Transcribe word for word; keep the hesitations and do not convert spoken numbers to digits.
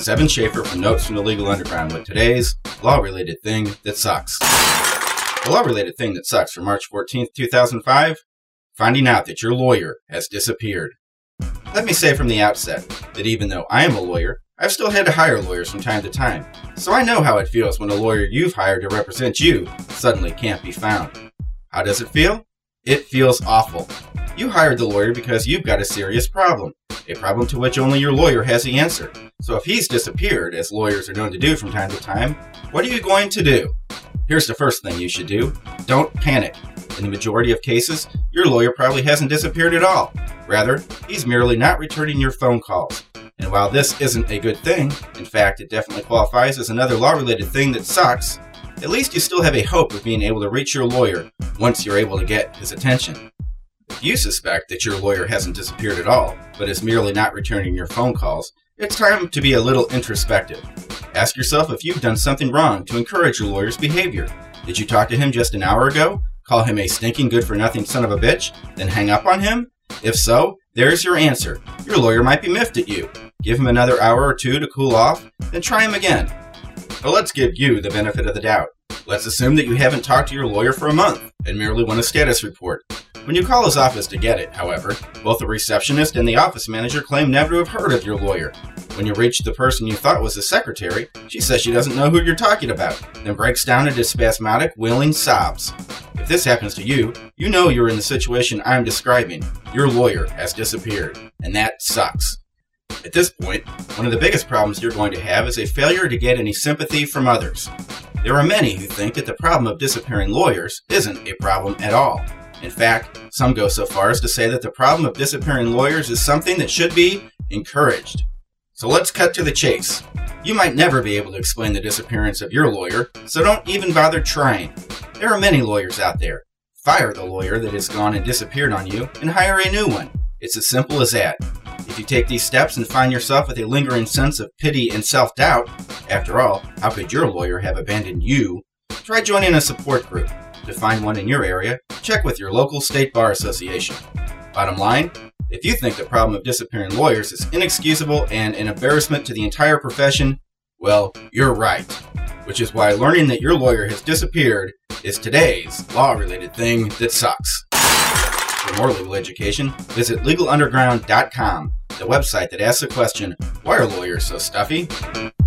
is Evan Schaefer from Notes from the Legal Underground with today's law-related thing that sucks. The law-related thing that sucks for March fourteenth, two thousand five, finding out that your lawyer has disappeared. Let me say from the outset that even though I am a lawyer, I've still had to hire lawyers from time to time, so I know how it feels when a lawyer you've hired to represent you suddenly can't be found. How does it feel? It feels awful. You hired the lawyer because you've got a serious problem, a problem to which only your lawyer has the answer. So if he's disappeared, as lawyers are known to do from time to time, what are you going to do? Here's the first thing you should do. Don't panic. In the majority of cases, your lawyer probably hasn't disappeared at all. Rather, he's merely not returning your phone calls. And while this isn't a good thing, in fact, it definitely qualifies as another law-related thing that sucks, at least you still have a hope of being able to reach your lawyer once you're able to get his attention. If you suspect that your lawyer hasn't disappeared at all, but is merely not returning your phone calls, it's time to be a little introspective. Ask yourself if you've done something wrong to encourage your lawyer's behavior. Did you talk to him just an hour ago? Call him a stinking good-for-nothing son of a bitch? Then hang up on him? If so, there's your answer. Your lawyer might be miffed at you. Give him another hour or two to cool off, then try him again. But let's give you the benefit of the doubt. Let's assume that you haven't talked to your lawyer for a month and merely want a status report. When you call his office to get it, however, both the receptionist and the office manager claim never to have heard of your lawyer. When you reach the person you thought was the secretary, she says she doesn't know who you're talking about, then breaks down into spasmodic, wailing sobs. If this happens to you, you know you're in the situation I'm describing. Your lawyer has disappeared, and that sucks. At this point, one of the biggest problems you're going to have is a failure to get any sympathy from others. There are many who think that the problem of disappearing lawyers isn't a problem at all. In fact, some go so far as to say that the problem of disappearing lawyers is something that should be encouraged. So let's cut to the chase. You might never be able to explain the disappearance of your lawyer, so don't even bother trying. There are many lawyers out there. Fire the lawyer that has gone and disappeared on you and hire a new one. It's as simple as that. If you take these steps and find yourself with a lingering sense of pity and self-doubt, after all, how could your lawyer have abandoned you? Try joining a support group. To find one in your area, check with your local state bar association. Bottom line, if you think the problem of disappearing lawyers is inexcusable and an embarrassment to the entire profession, well, you're right. Which is why learning that your lawyer has disappeared is today's law-related thing that sucks. For more legal education, visit legal underground dot com, the website that asks the question, why are lawyers so stuffy?